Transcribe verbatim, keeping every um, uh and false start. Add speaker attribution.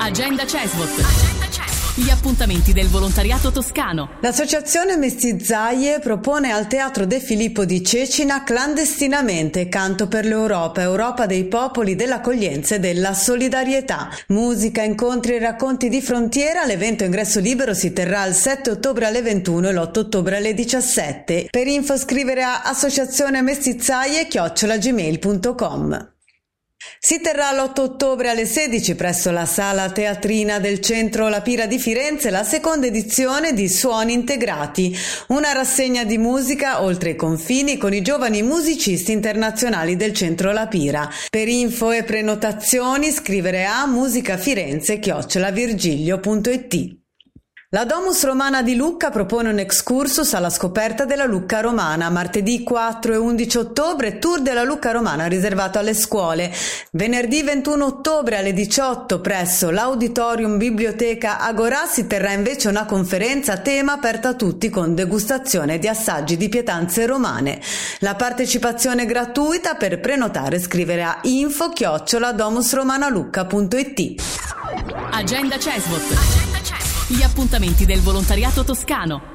Speaker 1: Agenda Cesvot. Agenda Cesvot. Gli appuntamenti del volontariato toscano.
Speaker 2: L'associazione Mestizzaie propone al Teatro De Filippo di Cecina clandestinamente Canto per l'Europa, Europa dei popoli, dell'accoglienza e della solidarietà. Musica, incontri e racconti di frontiera. L'evento ingresso libero si terrà il sette ottobre alle ventuno e l'otto ottobre alle diciassette. Per info scrivere a associazione mestizzaie chiocciola gmail punto com. Si terrà l'otto ottobre alle sedici presso la Sala Teatrina del Centro La Pira di Firenze la seconda edizione di Suoni Integrati, una rassegna di musica oltre i confini con i giovani musicisti internazionali del Centro La Pira. Per info e prenotazioni scrivere a musicafirenze chiocciola virgilio punto it. La Domus Romana di Lucca propone un excursus alla scoperta della Lucca romana. Martedì quattro e undici ottobre, tour della Lucca romana riservato alle scuole. Venerdì ventuno ottobre alle diciotto presso l'Auditorium Biblioteca Agorà si terrà invece una conferenza a tema aperta a tutti con degustazione di assaggi di pietanze romane. La partecipazione è gratuita. Per prenotare scrivere a info chiocciola domusromanalucca punto it.
Speaker 1: Agenda Cesvot. Agenda Cesvot. Gli appuntamenti del volontariato toscano.